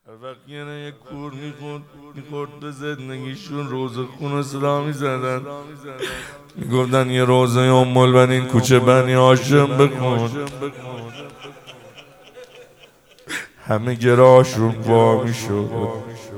وقت یه کور میخورد به زندگیشون روزه خونه صدا میزدن، میگفتن یه روزه ام البنین کوچه بنی هاشم بکن. همه گراشون وا میشد.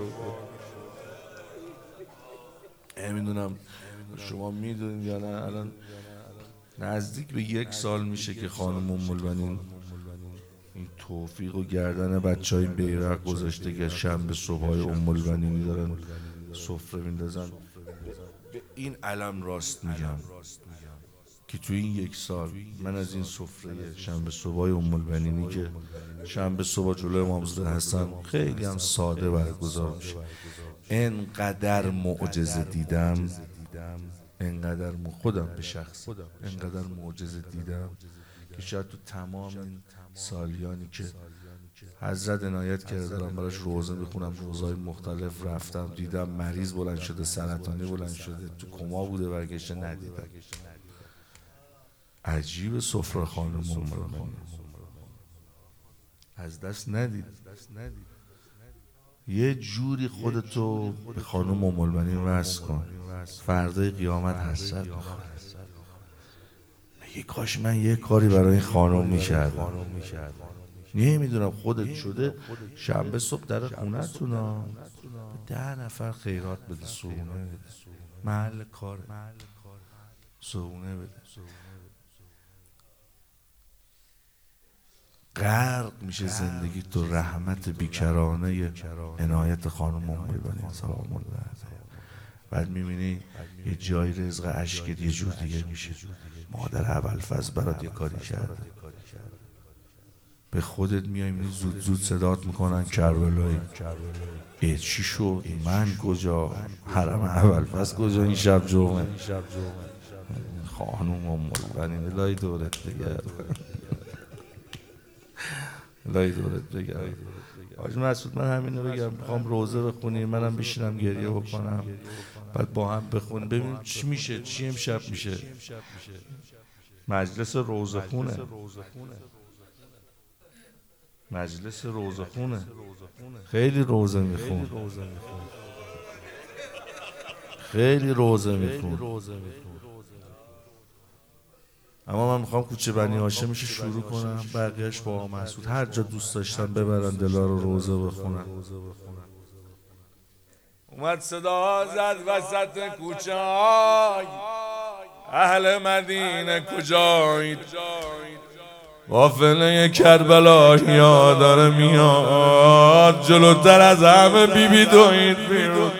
نمیدونم شما میدونید یا نه، الان نزدیک به 1 سال میشه که خانم ام البنین این توفیق و گردن بچهای بیرق گذاشته که شنبه صبحای ام البنینی دارن سفره میندازن. به این علم راست میگم که توی این 1 سال من از این سفره شنبه صبحای ام البنینی که شنبه صبح جلوی امامزاده حسن خیلی هم ساده برگزار میشه، انقدر معجزه دیدم، انقدر خودم به شخص انقدر معجزه دیدم که شاید تو تمام این سالیانی که حضرت عنایت کرده دارم براش روزه میخونم، روزهای مختلف رفتم دیدم مریض بلند شده، سرطانی بلند شده، تو کما بوده برگشته، ندیدم. عجیب سفره خانم ام البنین از دست ندید. یه جوری خودتو به خانم ام البنین وصل کن، فردای قیامت حسرت میخوای. میگی کاش من یه کاری برای این خانم میکردم. نمیدونم خودت شده شنبه صبح در خونتون به 10 نفر خیرات بده، صبحونه بده، محل کار صبحونه بده. غرق میشه زندگی تو رحمت بیکرانه عنایت خانم ام البنین سلام الله علیها. بعد میبینی یه جای رزق اشکت یه جور دیگه میشه. مادر ابوالفضل برات یه کاری کرده، به خودت میای میبینی زود زود صدات میکنن کربلایی. چی شد؟ من کجا؟ حرم ابوالفضل کجا این شب جمعه؟ خانم ام البنین الهی دورت بگرد، الهی دورت بگرد. حاج مسعود من همینو بگم، میخوام روزه بخونیم، منم بشینم گریه بکنم، بعد با هم بخونیم ببینیم چی میشه، چی امشب میشه. مجلس روزه خونه، مجلس روزه خونه، خیلی روزه میخون، خیلی روزه میخون. اما من میخوام کوچه بنی هاشمیشو شروع کنم، بقیهش با مسعود هر جا دوست داشتن ببرن دلا رو روزه بخونن. اومد صدا زد وسط کوچه های اهل مدینه کجایید؟ قافله کربلایی ها داره میاد، جلوتر از همه بیبی دوید بیرون.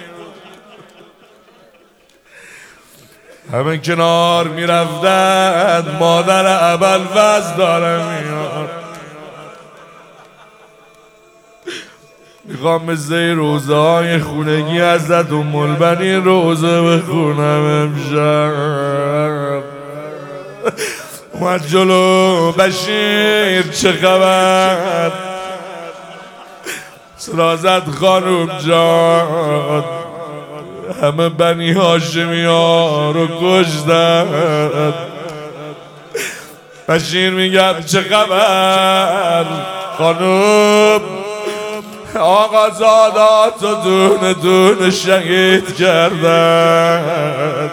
همه کنار میرفتن، مادر ابوالفضل داره میاد. میخوام مثل روزه های خونگی حضرت ام البنین روزه بخونم امشب. اومد جلو بشیر چه خبر؟ صدا زد خانم جان همه بنی هاشمی ها رو کشتن. بشیر میگم چه خبر؟ خانم آقا زادات رو دونه دونه شهید کردن.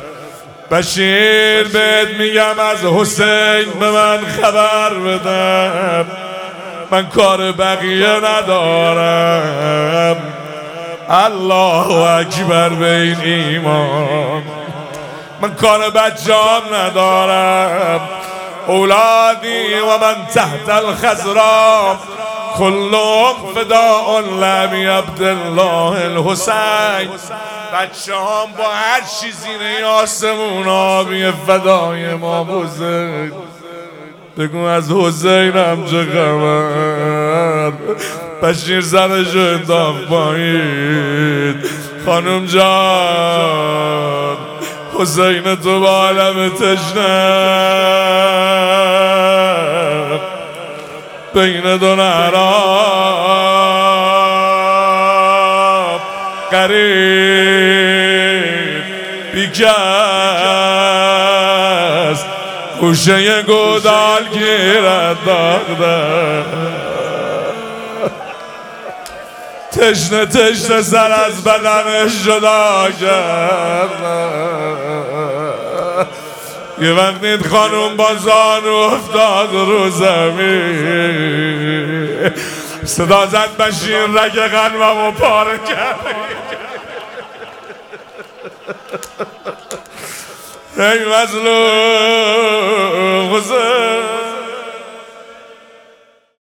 بشیر بهت میگم از حسین به من خبر بدم، من کار بقیه ندارم. الله اکبر به این ایمان، من کار بچه‌ام ندارم. اولادی و من تحت الخضرا کلهم فداء لابی عبدالله الحسین. بچه هم با هر چی زیر آسمون آبی فدای ما حسین. بگو از حسینم چه خبر؟ بشیر سرشو انداخت پایین. خانم جان حسین تو با علم تشنه بین دو نهراب قریب بیکس گوشه گودال گیرد داغده. تشنه تشنه سر از بدنش جدا کرد. یه وقتی خانوم با زانو افتاد رو زمین، صدا زد بشیر رگ قلبمو پاره کرد. ای مظلوم حسین